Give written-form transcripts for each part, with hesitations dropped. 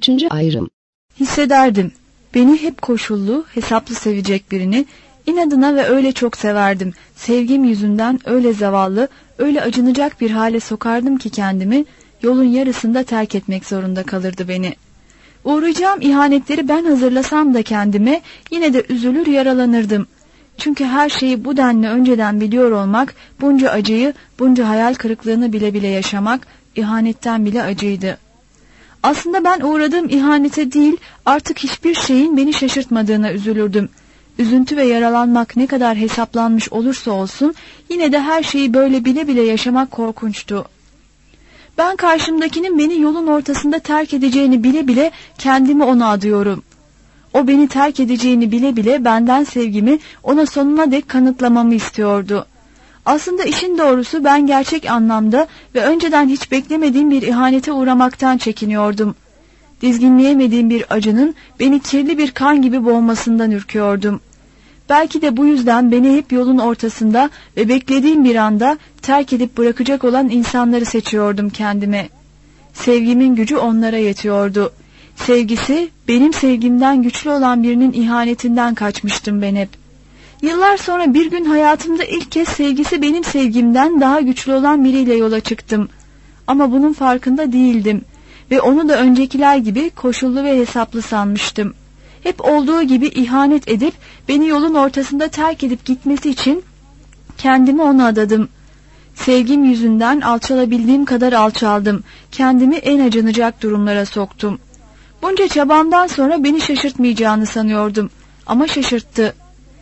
Üçüncü ayrım. Hissederdim. Beni hep koşullu, hesaplı sevecek birini, inadına ve öyle çok severdim. Sevgim yüzünden öyle zavallı, öyle acınacak bir hale sokardım ki kendimi, yolun yarısında terk etmek zorunda kalırdı beni. Uğrayacağım ihanetleri ben hazırlasam da kendime, yine de üzülür yaralanırdım. Çünkü her şeyi bu denli önceden biliyor olmak, bunca acıyı, bunca hayal kırıklığını bile bile yaşamak, ihanetten bile acıydı. Aslında ben uğradığım ihanete değil, artık hiçbir şeyin beni şaşırtmadığına üzülürdüm. Üzüntü ve yaralanmak ne kadar hesaplanmış olursa olsun, yine de her şeyi böyle bile bile yaşamak korkunçtu. Ben karşımdakinin beni yolun ortasında terk edeceğini bile bile kendimi ona adıyorum. O beni terk edeceğini bile bile benden sevgimi ona sonuna dek kanıtlamamı istiyordu. Aslında işin doğrusu ben gerçek anlamda ve önceden hiç beklemediğim bir ihanete uğramaktan çekiniyordum. Dizginleyemediğim bir acının beni kirli bir kan gibi boğmasından ürküyordum. Belki de bu yüzden beni hep yolun ortasında ve beklediğim bir anda terk edip bırakacak olan insanları seçiyordum kendime. Sevgimin gücü onlara yetiyordu. Sevgisi benim sevgimden güçlü olan birinin ihanetinden kaçmıştım ben hep. Yıllar sonra bir gün hayatımda ilk kez sevgisi benim sevgimden daha güçlü olan biriyle yola çıktım. Ama bunun farkında değildim ve onu da öncekiler gibi koşullu ve hesaplı sanmıştım. Hep olduğu gibi ihanet edip beni yolun ortasında terk edip gitmesi için kendimi ona adadım. Sevgim yüzünden alçalabildiğim kadar alçaldım. Kendimi en acınacak durumlara soktum. Bunca çabamdan sonra beni şaşırtmayacağını sanıyordum. Ama şaşırttı.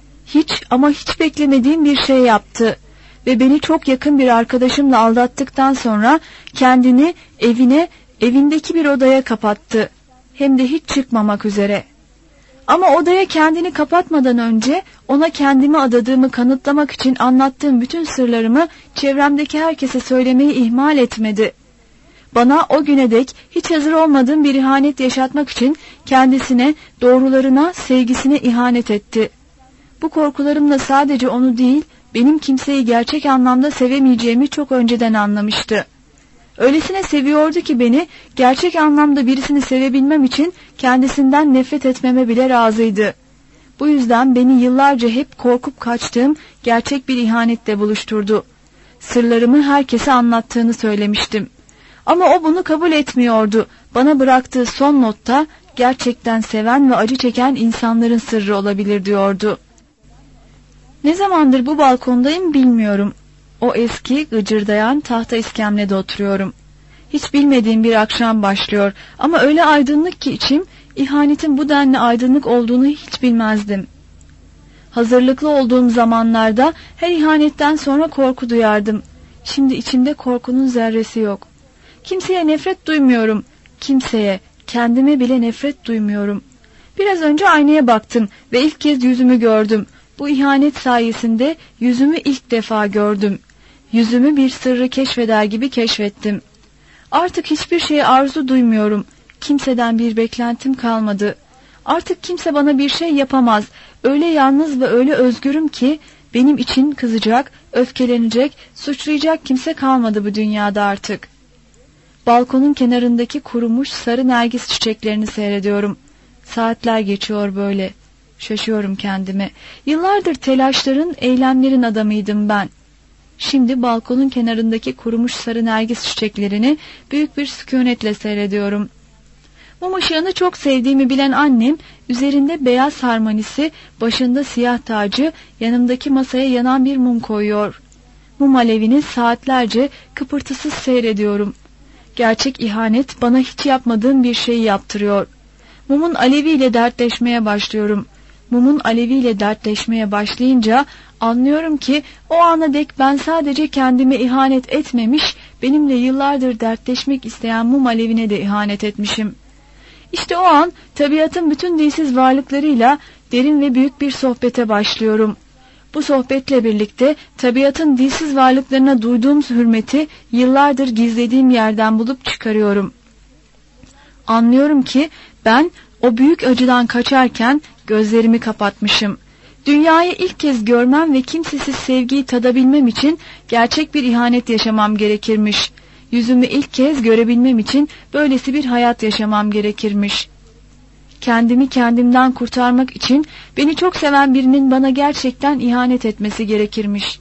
Hiç beklemediğim bir şey yaptı. Ve beni çok yakın bir arkadaşımla aldattıktan sonra kendini evindeki bir odaya kapattı. Hem de hiç çıkmamak üzere. Ama odaya kendini kapatmadan önce ona kendimi adadığımı kanıtlamak için anlattığım bütün sırlarımı çevremdeki herkese söylemeyi ihmal etmedi. Bana o güne dek hiç hazır olmadığım bir ihanet yaşatmak için kendisine, doğrularına, sevgisine ihanet etti. Bu korkularımla sadece onu değil, benim kimseyi gerçek anlamda sevemeyeceğimi çok önceden anlamıştı. Öylesine seviyordu ki beni, gerçek anlamda birisini sevebilmem için kendisinden nefret etmeme bile razıydı. Bu yüzden beni yıllarca hep korkup kaçtığım gerçek bir ihanetle buluşturdu. Sırlarımı herkese anlattığını söylemiştim. Ama o bunu kabul etmiyordu. Bana bıraktığı son notta gerçekten seven ve acı çeken insanların sırrı olabilir diyordu. Ne zamandır bu balkondayım bilmiyorum. O eski, gıcırdayan tahta iskemlede oturuyorum. Hiç bilmediğim bir akşam başlıyor ama öyle aydınlık ki içim, ihanetin bu denli aydınlık olduğunu hiç bilmezdim. Hazırlıklı olduğum zamanlarda her ihanetten sonra korku duyardım. Şimdi içimde korkunun zerresi yok. Kimseye nefret duymuyorum. Kendime bile nefret duymuyorum. Biraz önce aynaya baktım ve ilk kez yüzümü gördüm. Bu ihanet sayesinde yüzümü ilk defa gördüm. Yüzümü bir sırrı keşfeder gibi keşfettim. Artık hiçbir şeye arzu duymuyorum. Kimseden bir beklentim kalmadı. Artık kimse bana bir şey yapamaz. Öyle yalnız ve öyle özgürüm ki benim için kızacak, öfkelenecek, suçlayacak kimse kalmadı bu dünyada artık. Balkonun kenarındaki kurumuş sarı nergis çiçeklerini seyrediyorum. Saatler geçiyor böyle. Şaşıyorum kendime. Yıllardır telaşların, eylemlerin adamıydım ben. Şimdi balkonun kenarındaki kurumuş sarı nergis çiçeklerini büyük bir sükunetle seyrediyorum. Mum ışığını çok sevdiğimi bilen annem, üzerinde beyaz harmanisi, başında siyah tacı, yanımdaki masaya yanan bir mum koyuyor. Mum alevini saatlerce kıpırtısız seyrediyorum. Gerçek ihanet bana hiç yapmadığım bir şeyi yaptırıyor. Mumun aleviyle dertleşmeye başlıyorum. Mumun aleviyle dertleşmeye başlayınca anlıyorum ki o ana dek ben sadece kendime ihanet etmemiş, benimle yıllardır dertleşmek isteyen mum alevine de ihanet etmişim. İşte o an tabiatın bütün dilsiz varlıklarıyla derin ve büyük bir sohbete başlıyorum. Bu sohbetle birlikte tabiatın dilsiz varlıklarına duyduğum hürmeti yıllardır gizlediğim yerden bulup çıkarıyorum. Anlıyorum ki ben o büyük acıdan kaçarken gözlerimi kapatmışım. Dünyayı ilk kez görmem ve kimsesiz sevgiyi tadabilmem için gerçek bir ihanet yaşamam gerekirmiş. Yüzümü ilk kez görebilmem için böylesi bir hayat yaşamam gerekirmiş. Kendimi kendimden kurtarmak için beni çok seven birinin bana gerçekten ihanet etmesi gerekirmiş.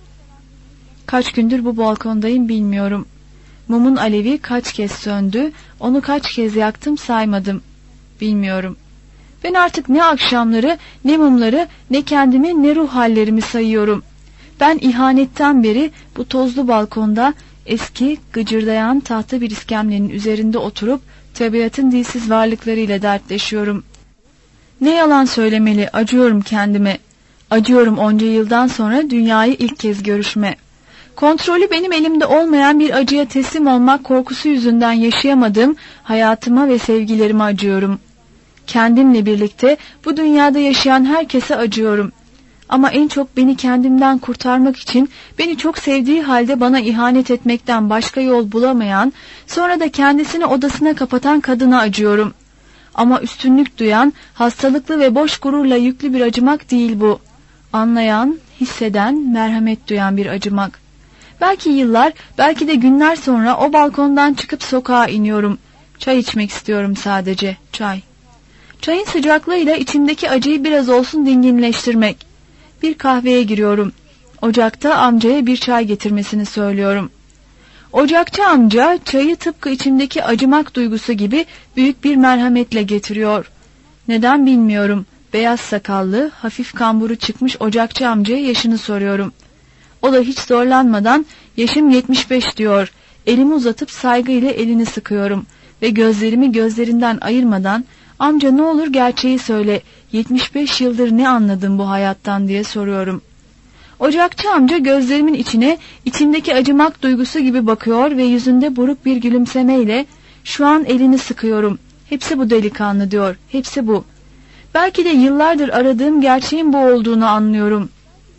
Kaç gündür bu balkondayım bilmiyorum. Mumun alevi kaç kez söndü, onu kaç kez yaktım saymadım. Bilmiyorum. Ben artık ne akşamları, ne mumları, ne kendimi, ne ruh hallerimi sayıyorum. Ben ihanetten beri bu tozlu balkonda eski, gıcırdayan tahta bir iskemlenin üzerinde oturup tabiatın dilsiz varlıklarıyla dertleşiyorum. Ne yalan söylemeli, acıyorum kendime. Acıyorum onca yıldan sonra dünyayı ilk kez görüşme. Kontrolü benim elimde olmayan bir acıya teslim olmak korkusu yüzünden yaşayamadığım hayatıma ve sevgilerime acıyorum. Kendimle birlikte bu dünyada yaşayan herkese acıyorum. Ama en çok beni kendimden kurtarmak için beni çok sevdiği halde bana ihanet etmekten başka yol bulamayan, sonra da kendisini odasına kapatan kadına acıyorum. Ama üstünlük duyan, hastalıklı ve boş gururla yüklü bir acımak değil bu. Anlayan, hisseden, merhamet duyan bir acımak. Belki yıllar, belki de günler sonra o balkondan çıkıp sokağa iniyorum. Çay içmek istiyorum sadece, çay. Çayın sıcaklığıyla içimdeki acıyı biraz olsun dinginleştirmek. Bir kahveye giriyorum. Ocakta amcaya bir çay getirmesini söylüyorum. Ocakçı amca çayı tıpkı içimdeki acımak duygusu gibi büyük bir merhametle getiriyor. Neden bilmiyorum. Beyaz sakallı, hafif kamburu çıkmış ocakçı amcaya yaşını soruyorum. O da hiç zorlanmadan yaşım 75 diyor. Elimi uzatıp saygıyla elini sıkıyorum ve gözlerimi gözlerinden ayırmadan amca ne olur gerçeği söyle, 75 yıldır ne anladın bu hayattan diye soruyorum. Ocakçı amca gözlerimin içine içimdeki acımak duygusu gibi bakıyor ve yüzünde buruk bir gülümsemeyle şu an elini sıkıyorum. Hepsi bu delikanlı diyor, hepsi bu. Belki de yıllardır aradığım gerçeğin bu olduğunu anlıyorum.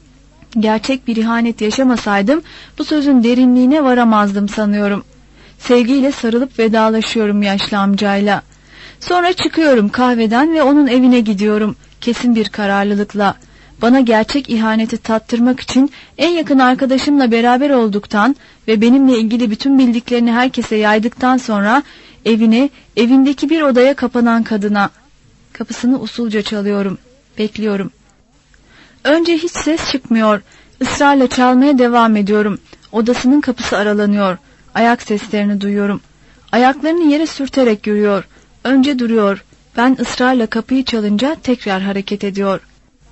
Gerçek bir ihanet yaşamasaydım bu sözün derinliğine varamazdım sanıyorum. Sevgiyle sarılıp vedalaşıyorum yaşlı amcayla. Sonra çıkıyorum kahveden ve onun evine gidiyorum kesin bir kararlılıkla. Bana gerçek ihaneti tattırmak için en yakın arkadaşımla beraber olduktan ve benimle ilgili bütün bildiklerini herkese yaydıktan sonra evine, evindeki bir odaya kapanan kadına. Kapısını usulca çalıyorum, bekliyorum. Önce hiç ses çıkmıyor, ısrarla çalmaya devam ediyorum. Odasının kapısı aralanıyor, ayak seslerini duyuyorum. Ayaklarını yere sürterek yürüyor. Önce duruyor. Ben ısrarla kapıyı çalınca tekrar hareket ediyor.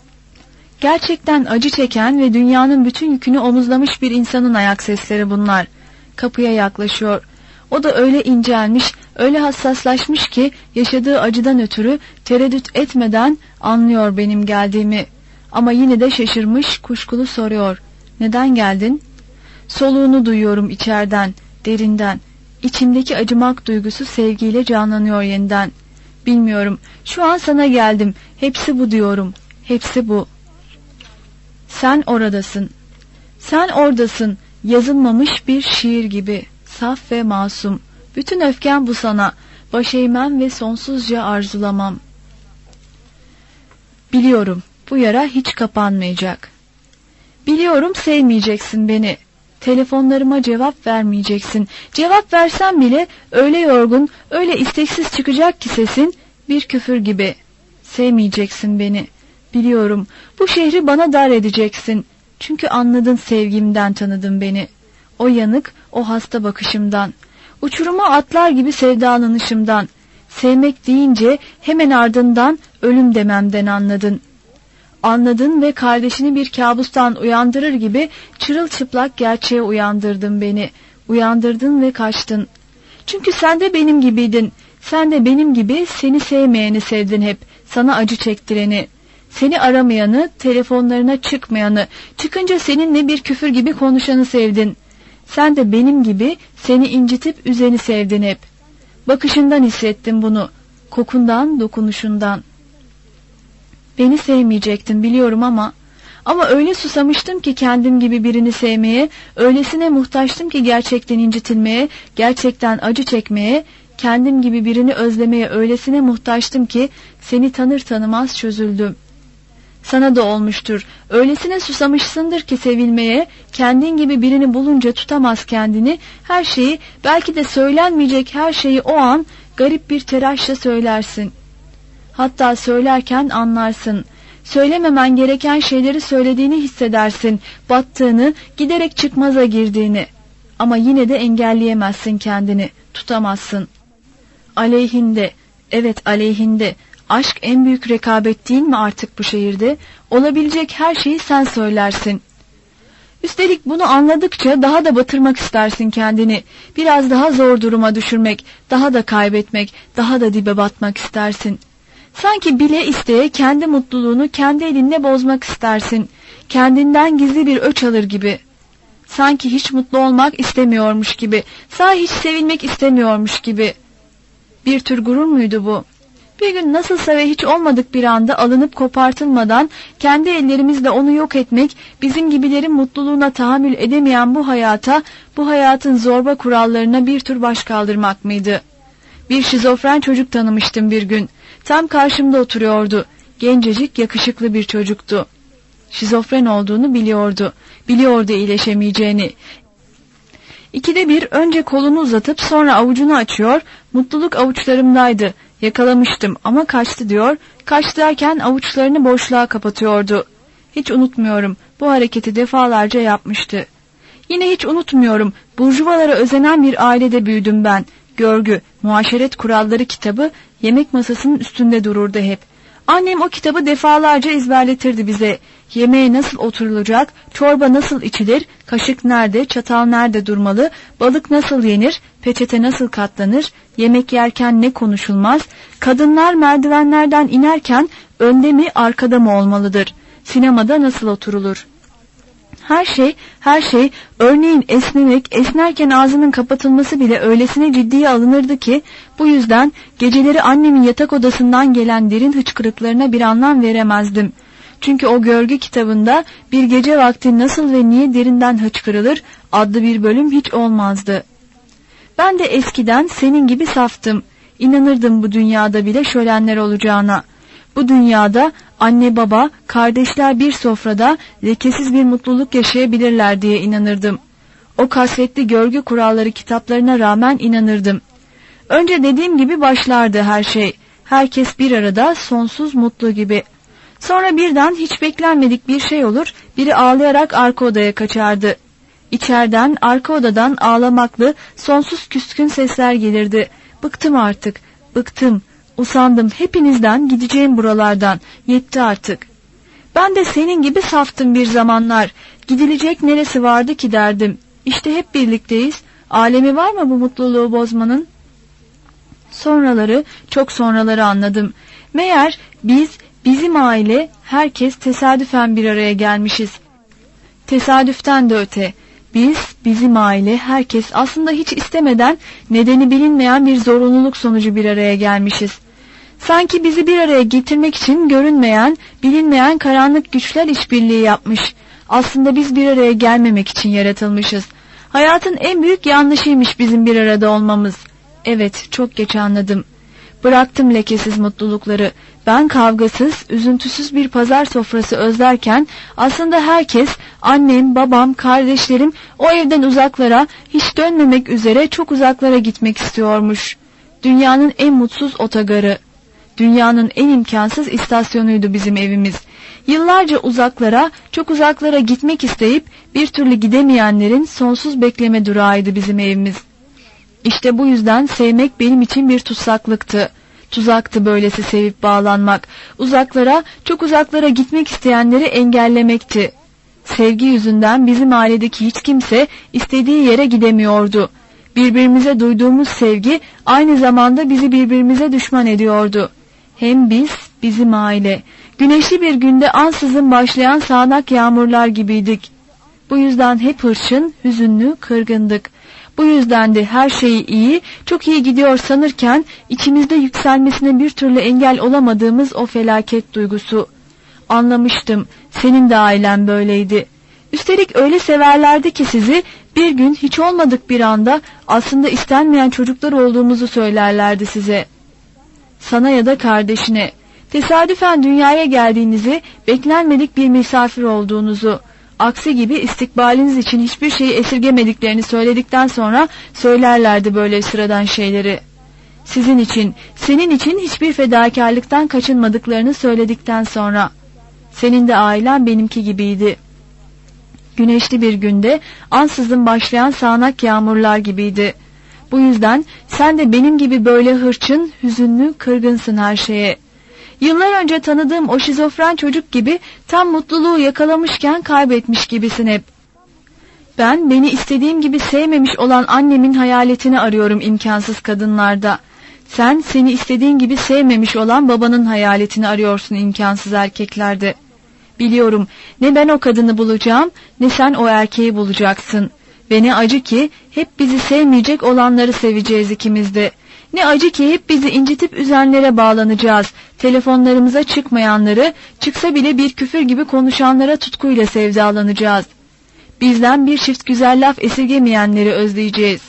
Gerçekten acı çeken ve dünyanın bütün yükünü omuzlamış bir insanın ayak sesleri bunlar. Kapıya yaklaşıyor. O da öyle incelmiş, öyle hassaslaşmış ki yaşadığı acıdan ötürü tereddüt etmeden anlıyor benim geldiğimi. Ama yine de şaşırmış, kuşkulu soruyor. Neden geldin? Soluğunu duyuyorum içeriden, derinden. İçimdeki acımak duygusu sevgiyle canlanıyor yeniden. Bilmiyorum, şu an sana geldim. Hepsi bu diyorum. Hepsi bu. Sen oradasın. Sen oradasın. Yazılmamış bir şiir gibi. Saf ve masum. Bütün öfkem bu sana. Baş eğmem ve sonsuzca arzulamam. Biliyorum, bu yara hiç kapanmayacak. Biliyorum sevmeyeceksin beni. Telefonlarıma cevap vermeyeceksin. Cevap versen bile öyle yorgun, öyle isteksiz çıkacak ki sesin, bir küfür gibi. Sevmeyeceksin beni. Biliyorum, bu şehri bana dar edeceksin. Çünkü anladın sevgimden tanıdın beni. O yanık, o hasta bakışımdan. Uçuruma atlar gibi sevdalanışımdan. Sevmek deyince hemen ardından ölüm dememden anladın. Anladın ve kardeşini bir kabustan uyandırır gibi çırılçıplak gerçeğe uyandırdın beni. Uyandırdın ve kaçtın. Çünkü sen de benim gibiydin. Sen de benim gibi seni sevmeyeni sevdin hep. Sana acı çektireni. Seni aramayanı, telefonlarına çıkmayanı, çıkınca seninle bir küfür gibi konuşanı sevdin. Sen de benim gibi seni incitip üzeni sevdin hep. Bakışından hissettim bunu. Kokundan, dokunuşundan. Beni sevmeyecektin biliyorum ama öyle susamıştım ki kendim gibi birini sevmeye, öylesine muhtaçtım ki gerçekten incitilmeye, gerçekten acı çekmeye, kendim gibi birini özlemeye öylesine muhtaçtım ki seni tanır tanımaz çözüldüm. Sana da olmuştur. Öylesine susamışsındır ki sevilmeye, kendin gibi birini bulunca tutamaz kendini, her şeyi, belki de söylenmeyecek her şeyi o an garip bir telaşla söylersin. Hatta söylerken anlarsın. Söylememen gereken şeyleri söylediğini hissedersin, battığını, giderek çıkmaza girdiğini. Ama yine de engelleyemezsin kendini, tutamazsın. Aleyhinde, evet aleyhinde. Aşk en büyük rekabet değil mi artık bu şehirde? Olabilecek her şeyi sen söylersin. Üstelik bunu anladıkça daha da batırmak istersin kendini. Biraz daha zor duruma düşürmek, daha da kaybetmek, daha da dibe batmak istersin. Sanki bile isteye kendi mutluluğunu kendi elinle bozmak istersin. Kendinden gizli bir öç alır gibi. Sanki hiç mutlu olmak istemiyormuş gibi, sahi hiç sevilmek istemiyormuş gibi. Bir tür gurur muydu bu? Bir gün nasılsa ve hiç olmadık bir anda alınıp kopartılmadan kendi ellerimizle onu yok etmek, bizim gibilerin mutluluğuna tahammül edemeyen bu hayata, bu hayatın zorba kurallarına bir tür baş kaldırmak mıydı? Bir şizofren çocuk tanımıştım bir gün. Tam karşımda oturuyordu. Gencecik, yakışıklı bir çocuktu. Şizofren olduğunu biliyordu. Biliyordu iyileşemeyeceğini. İkide bir önce kolunu uzatıp sonra avucunu açıyor, mutluluk avuçlarımdaydı. Yakalamıştım ama kaçtı diyor, kaç derken avuçlarını boşluğa kapatıyordu. Hiç unutmuyorum, bu hareketi defalarca yapmıştı. Yine hiç unutmuyorum, burjuvalara özenen bir ailede büyüdüm ben. Görgü, muaşeret kuralları kitabı yemek masasının üstünde dururdu hep. Annem o kitabı defalarca ezberletirdi bize. Yemeğe nasıl oturulacak, çorba nasıl içilir, kaşık nerede, çatal nerede durmalı, balık nasıl yenir, peçete nasıl katlanır, yemek yerken ne konuşulmaz, kadınlar merdivenlerden inerken önde mi arkada mı olmalıdır, sinemada nasıl oturulur. Her şey, örneğin esnemek, esnerken ağzının kapatılması bile öylesine ciddiye alınırdı ki, bu yüzden geceleri annemin yatak odasından gelen derin hıçkırıklarına bir anlam veremezdim. Çünkü o görgü kitabında bir gece vakti nasıl ve niye derinden hıçkırılır adlı bir bölüm hiç olmazdı. Ben de eskiden senin gibi saftım. İnanırdım bu dünyada bile şölenler olacağına. Bu dünyada anne baba, kardeşler bir sofrada lekesiz bir mutluluk yaşayabilirler diye inanırdım. O kasvetli görgü kuralları kitaplarına rağmen inanırdım. Önce dediğim gibi başlardı her şey. Herkes bir arada, sonsuz mutlu gibi. Sonra birden hiç beklenmedik bir şey olur, biri ağlayarak arka odaya kaçardı. İçeriden, arka odadan ağlamaklı, sonsuz küskün sesler gelirdi. Bıktım artık, bıktım. Usandım hepinizden, gideceğim buralardan. Yetti artık. Ben de senin gibi saftım bir zamanlar. Gidilecek neresi vardı ki derdim. İşte hep birlikteyiz. Alemi var mı bu mutluluğu bozmanın? Sonraları, çok sonraları anladım. Meğer bizim aile, herkes tesadüfen bir araya gelmişiz. Tesadüften de öte. Bizim aile, herkes aslında hiç istemeden, nedeni bilinmeyen bir zorunluluk sonucu bir araya gelmişiz. Sanki bizi bir araya getirmek için görünmeyen, bilinmeyen karanlık güçler işbirliği yapmış. Aslında biz bir araya gelmemek için yaratılmışız. Hayatın en büyük yanlışıymış bizim bir arada olmamız. Evet, çok geç anladım. Bıraktım lekesiz mutlulukları. Ben kavgasız, üzüntüsüz bir pazar sofrası özlerken aslında herkes, annem, babam, kardeşlerim o evden uzaklara, hiç dönmemek üzere çok uzaklara gitmek istiyormuş. Dünyanın en mutsuz otogarı, dünyanın en imkansız istasyonuydu bizim evimiz. Yıllarca uzaklara, çok uzaklara gitmek isteyip bir türlü gidemeyenlerin sonsuz bekleme durağıydı bizim evimiz. İşte bu yüzden sevmek benim için bir tutsaklıktı. Tuzaktı böylesi sevip bağlanmak. Uzaklara, çok uzaklara gitmek isteyenleri engellemekti. Sevgi yüzünden bizim ailedeki hiç kimse istediği yere gidemiyordu. Birbirimize duyduğumuz sevgi aynı zamanda bizi birbirimize düşman ediyordu. Hem bizim aile. Güneşli bir günde ansızın başlayan sağanak yağmurlar gibiydik. Bu yüzden hep hırçın, hüzünlü, kırgındık. Bu yüzden de her şey iyi, çok iyi gidiyor sanırken içimizde yükselmesine bir türlü engel olamadığımız o felaket duygusu. Anlamıştım, senin de ailen böyleydi. Üstelik öyle severlerdi ki sizi, bir gün hiç olmadık bir anda aslında istenmeyen çocuklar olduğumuzu söylerlerdi size. Sana ya da kardeşine. Tesadüfen dünyaya geldiğinizi, beklenmedik bir misafir olduğunuzu, aksi gibi istikbaliniz için hiçbir şeyi esirgemediklerini söyledikten sonra söylerlerdi böyle sıradan şeyleri. Sizin için, senin için hiçbir fedakarlıktan kaçınmadıklarını söyledikten sonra. Senin de ailen benimki gibiydi. Güneşli bir günde ansızın başlayan sağanak yağmurlar gibiydi. Bu yüzden sen de benim gibi böyle hırçın, hüzünlü, kırgınsın her şeye. Yıllar önce tanıdığım o şizofren çocuk gibi tam mutluluğu yakalamışken kaybetmiş gibisin hep. Ben beni istediğim gibi sevmemiş olan annemin hayaletini arıyorum imkansız kadınlarda. Sen seni istediğin gibi sevmemiş olan babanın hayaletini arıyorsun imkansız erkeklerde. Biliyorum, ne ben o kadını bulacağım, ne sen o erkeği bulacaksın. Ve ne acı ki hep bizi sevmeyecek olanları seveceğiz ikimiz de. Ne acı ki hep bizi incitip üzenlere bağlanacağız. Telefonlarımıza çıkmayanları, çıksa bile bir küfür gibi konuşanlara tutkuyla sevdalanacağız. Bizden bir çift güzel laf esirgemeyenleri özleyeceğiz.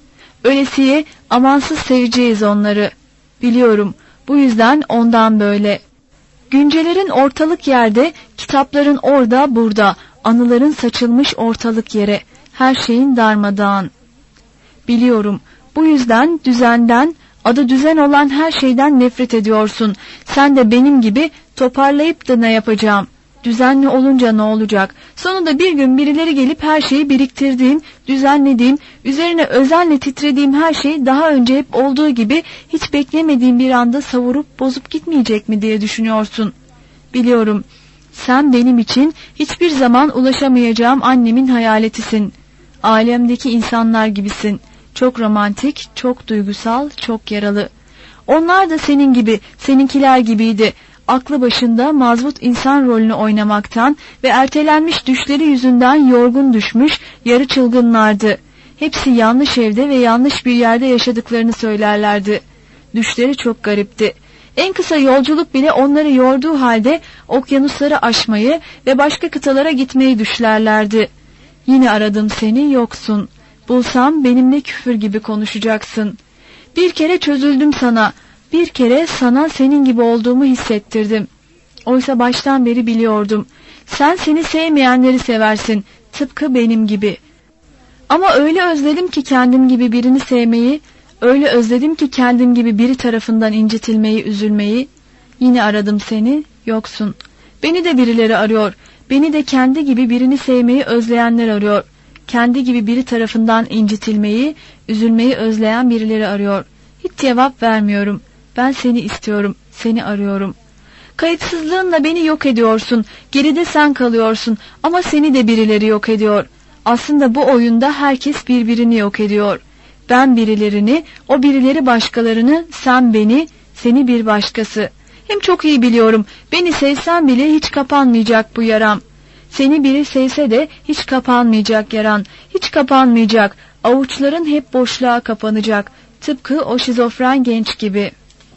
Ölesiye amansız seveceğiz onları. Biliyorum, bu yüzden ondan böyle. Güncelerin ortalık yerde, kitapların orada burada, anıların saçılmış ortalık yere, her şeyin darmadağın. Biliyorum, bu yüzden düzenden, adı düzen olan her şeyden nefret ediyorsun. Sen de benim gibi toparlayıp da ne yapacağım? Düzenli olunca ne olacak? Sonunda bir gün birileri gelip her şeyi biriktirdiğim, düzenlediğim, üzerine özenle titrediğim her şey daha önce hep olduğu gibi hiç beklemediğim bir anda savurup bozup gitmeyecek mi diye düşünüyorsun. Biliyorum, sen benim için hiçbir zaman ulaşamayacağım annemin hayaletisin. Alemdeki insanlar gibisin. Çok romantik, çok duygusal, çok yaralı. Onlar da senin gibi, seninkiler gibiydi. Aklı başında mazbut insan rolünü oynamaktan ve ertelenmiş düşleri yüzünden yorgun düşmüş, yarı çılgınlardı. Hepsi yanlış evde ve yanlış bir yerde yaşadıklarını söylerlerdi. Düşleri çok garipti. En kısa yolculuk bile onları yorduğu halde okyanusları aşmayı ve başka kıtalara gitmeyi düşlerlerdi. Yine aradım seni, yoksun. Bulsam benimle küfür gibi konuşacaksın. Bir kere çözüldüm sana. Bir kere sana senin gibi olduğumu hissettirdim. Oysa baştan beri biliyordum. Sen seni sevmeyenleri seversin. Tıpkı benim gibi. Ama öyle özledim ki kendim gibi birini sevmeyi, öyle özledim ki kendim gibi biri tarafından incitilmeyi, üzülmeyi. Yine aradım seni, yoksun. Beni de birileri arıyor. Beni de kendi gibi birini sevmeyi özleyenler arıyor. Kendi gibi biri tarafından incitilmeyi, üzülmeyi özleyen birileri arıyor. Hiç cevap vermiyorum. Ben seni istiyorum, seni arıyorum. Kayıtsızlığınla beni yok ediyorsun. Geride sen kalıyorsun ama seni de birileri yok ediyor. Aslında bu oyunda herkes birbirini yok ediyor. Ben birilerini, o birileri başkalarını, sen beni, seni bir başkası. Hem çok iyi biliyorum, beni sevsen bile hiç kapanmayacak bu yaram. Seni biri sevse de hiç kapanmayacak yaran, hiç kapanmayacak. Avuçların hep boşluğa kapanacak. Tıpkı o şizofren genç gibi.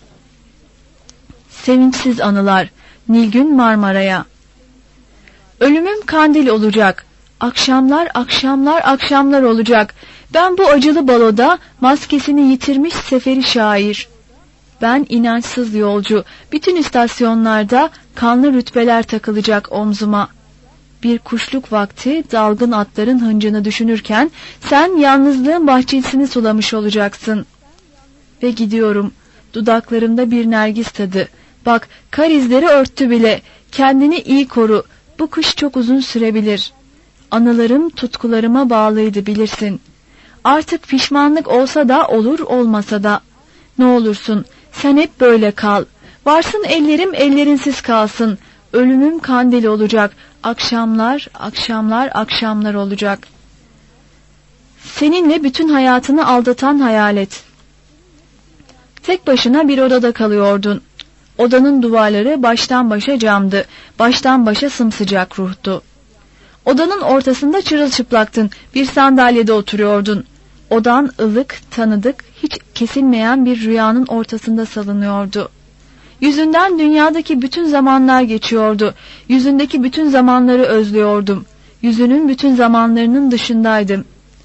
Sevinçsiz anılar. Nilgün Marmara'ya. Ölümüm kandil olacak. Akşamlar, akşamlar, akşamlar olacak. Ben bu acılı baloda maskesini yitirmiş seferi şair. Ben inançsız yolcu. Bütün istasyonlarda kanlı rütbeler takılacak omzuma. Bir kuşluk vakti dalgın atların hıncını düşünürken sen yalnızlığın bahçesini sulamış olacaksın. Ve gidiyorum. Dudaklarımda bir nergis tadı. Bak, kar izleri örttü bile. Kendini iyi koru. Bu kış çok uzun sürebilir. Anılarım tutkularıma bağlıydı, bilirsin. Artık pişmanlık olsa da olur, olmasa da. Ne olursun, sen hep böyle kal. Varsın ellerim ellerinsiz kalsın. Ölümüm kandil olacak. Akşamlar, akşamlar, akşamlar olacak. Seninle bütün hayatını aldatan hayalet. Tek başına bir odada kalıyordun. Odanın duvarları baştan başa camdı. Baştan başa sımsıcak ruhtu. Odanın ortasında çırılçıplaktın. Bir sandalyede oturuyordun. Odan ılık, tanıdık, hiç kesilmeyen bir rüyanın ortasında salınıyordu. Yüzünden dünyadaki bütün zamanlar geçiyordu. Yüzündeki bütün zamanları özlüyordum. Yüzünün bütün zamanlarının dışındaydım.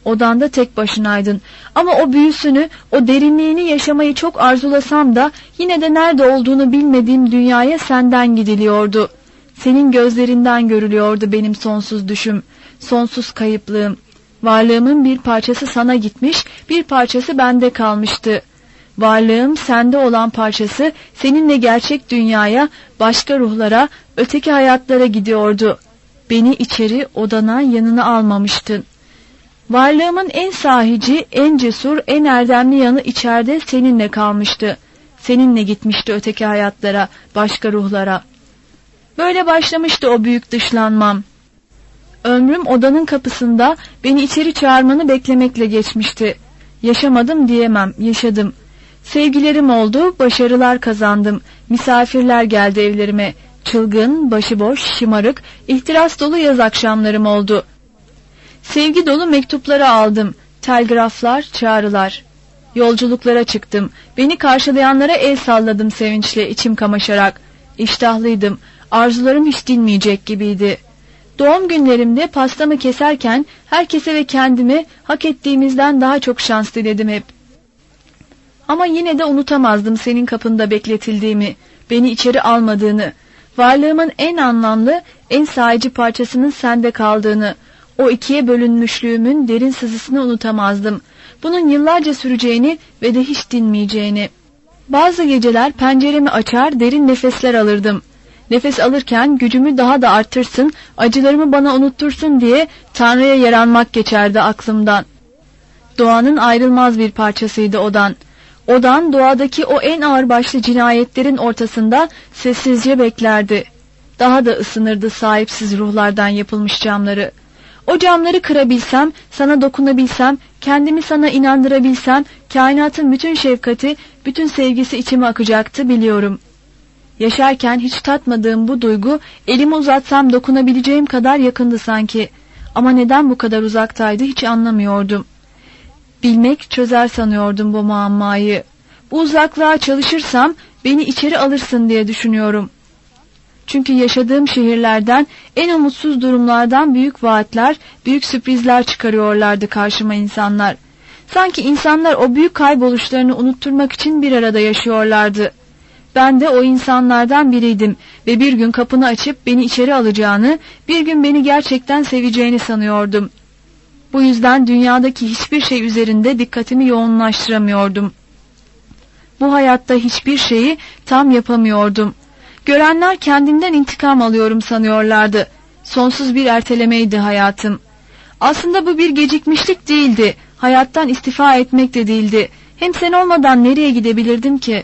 Odanda tek başınaydın. Ama o büyüsünü, o derinliğini yaşamayı çok arzulasam da yine de nerede olduğunu bilmediğim dünyaya senden gidiliyordu. Senin gözlerinden görülüyordu benim sonsuz düşüm, sonsuz kayıplığım. Varlığımın bir parçası sana gitmiş, bir parçası bende kalmıştı. Varlığım sende olan parçası seninle gerçek dünyaya, başka ruhlara, öteki hayatlara gidiyordu. Beni içeri odana yanına almamıştın. Varlığımın en sahici, en cesur, en erdemli yanı içeride seninle kalmıştı. Seninle gitmişti öteki hayatlara, başka ruhlara. Böyle başlamıştı o büyük dışlanmam. Ömrüm odanın kapısında beni içeri çağırmanı beklemekle geçmişti. Yaşamadım diyemem, yaşadım. Sevgilerim oldu, başarılar kazandım. Misafirler geldi evlerime. Çılgın, başıboş, şımarık, ihtiras dolu yaz akşamlarım oldu. Sevgi dolu mektupları aldım. Telgraflar, çağrılar. Yolculuklara çıktım. Beni karşılayanlara el salladım sevinçle, içim kamaşarak. İştahlıydım. Arzularım hiç dinmeyecek gibiydi. Doğum günlerimde pastamı keserken herkese ve kendime hak ettiğimizden daha çok şans diledim hep. Ama yine de unutamazdım senin kapında bekletildiğimi, beni içeri almadığını, varlığımın en anlamlı, en sahici parçasının sende kaldığını, o ikiye bölünmüşlüğümün derin sızısını unutamazdım. Bunun yıllarca süreceğini ve de hiç dinmeyeceğini. Bazı geceler penceremi açar, derin nefesler alırdım. Nefes alırken gücümü daha da artırsın, acılarımı bana unuttursun diye Tanrı'ya yaranmak geçerdi aklımdan. Doğanın ayrılmaz bir parçasıydı odan. Odan doğadaki o en ağırbaşlı cinayetlerin ortasında sessizce beklerdi. Daha da ısınırdı sahipsiz ruhlardan yapılmış camları. O camları kırabilsem, sana dokunabilsem, kendimi sana inandırabilsem, kainatın bütün şefkati, bütün sevgisi içime akacaktı biliyorum. Yaşarken hiç tatmadığım bu duygu, elimi uzatsam dokunabileceğim kadar yakındı sanki. Ama neden bu kadar uzaktaydı hiç anlamıyordum. Bilmek çözer sanıyordum bu muammayı. Bu uzaklığa çalışırsam beni içeri alırsın diye düşünüyorum. Çünkü yaşadığım şehirlerden, en umutsuz durumlardan büyük vaatler, büyük sürprizler çıkarıyorlardı karşıma insanlar. Sanki insanlar o büyük kayboluşlarını unutturmak için bir arada yaşıyorlardı. Ben de o insanlardan biriydim ve bir gün kapını açıp beni içeri alacağını, bir gün beni gerçekten seveceğini sanıyordum. Bu yüzden dünyadaki hiçbir şey üzerinde dikkatimi yoğunlaştıramıyordum. Bu hayatta hiçbir şeyi tam yapamıyordum. Görenler kendimden intikam alıyorum sanıyorlardı. Sonsuz bir ertelemeydi hayatım. Aslında bu bir gecikmişlik değildi. Hayattan istifa etmek de değildi. Hem sen olmadan nereye gidebilirdim ki?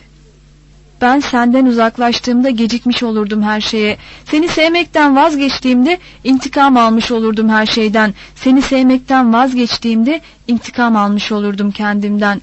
Ben senden uzaklaştığımda gecikmiş olurdum her şeye. Seni sevmekten vazgeçtiğimde intikam almış olurdum her şeyden. Seni sevmekten vazgeçtiğimde intikam almış olurdum kendimden.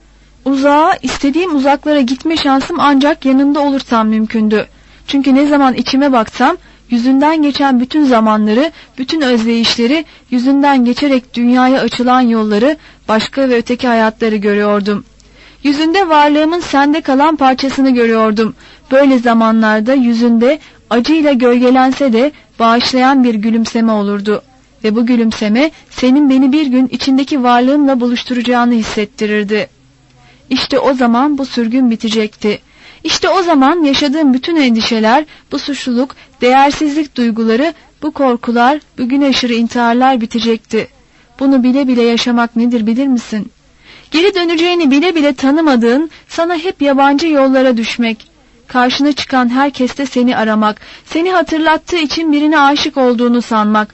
Uzağa, istediğim uzaklara gitme şansım ancak yanında olursam mümkündü. Çünkü ne zaman içime baksam, yüzünden geçen bütün zamanları, bütün özleyişleri, yüzünden geçerek dünyaya açılan yolları, başka ve öteki hayatları görüyordum. Yüzünde varlığımın sende kalan parçasını görüyordum. Böyle zamanlarda yüzünde acıyla gölgelense de bağışlayan bir gülümseme olurdu. Ve bu gülümseme senin beni bir gün içindeki varlığımla buluşturacağını hissettirirdi. İşte o zaman bu sürgün bitecekti. İşte o zaman yaşadığım bütün endişeler, bu suçluluk, değersizlik duyguları, bu korkular, bu gün aşırı intiharlar bitecekti. Bunu bile bile yaşamak nedir bilir misin? Geri döneceğini bile bile tanımadığın, sana hep yabancı yollara düşmek. Karşına çıkan herkeste seni aramak, seni hatırlattığı için birine aşık olduğunu sanmak.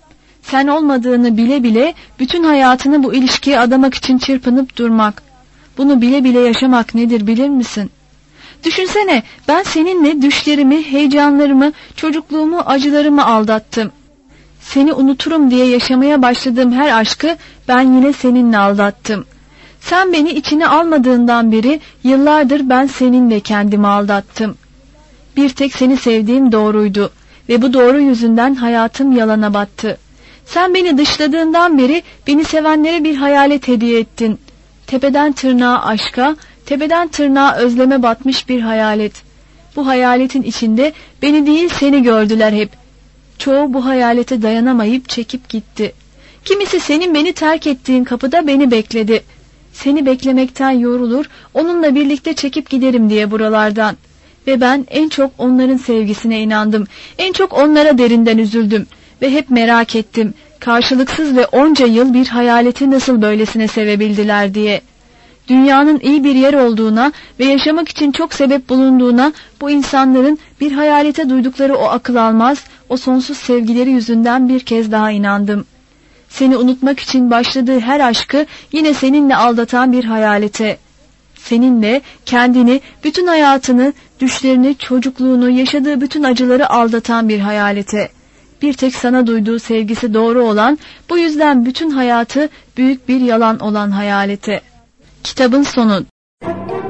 Sen olmadığını bile bile bütün hayatını bu ilişkiye adamak için çırpınıp durmak. Bunu bile bile yaşamak nedir bilir misin? Düşünsene, ben seninle düşlerimi, heyecanlarımı, çocukluğumu, acılarımı aldattım. Seni unuturum diye yaşamaya başladığım her aşkı ben yine seninle aldattım. Sen beni içine almadığından beri yıllardır ben seninle kendimi aldattım. Bir tek seni sevdiğim doğruydu ve bu doğru yüzünden hayatım yalana battı. Sen beni dışladığından beri beni sevenlere bir hayalet hediye ettin. Tepeden tırnağa aşka, tepeden tırnağa özleme batmış bir hayalet. Bu hayaletin içinde beni değil seni gördüler hep. Çoğu bu hayalete dayanamayıp çekip gitti. Kimisi senin beni terk ettiğin kapıda beni bekledi. Seni beklemekten yorulur, onunla birlikte çekip giderim diye buralardan. Ve ben en çok onların sevgisine inandım. En çok onlara derinden üzüldüm. Ve hep merak ettim. Karşılıksız ve onca yıl bir hayaleti nasıl böylesine sevebildiler diye. Dünyanın iyi bir yer olduğuna ve yaşamak için çok sebep bulunduğuna, bu insanların bir hayalete duydukları o akıl almaz, o sonsuz sevgileri yüzünden bir kez daha inandım. Seni unutmak için başladığı her aşkı yine seninle aldatan bir hayalete. Seninle kendini, bütün hayatını, düşlerini, çocukluğunu, yaşadığı bütün acıları aldatan bir hayalete. Bir tek sana duyduğu sevgisi doğru olan, bu yüzden bütün hayatı büyük bir yalan olan hayalete. Kitabın sonu.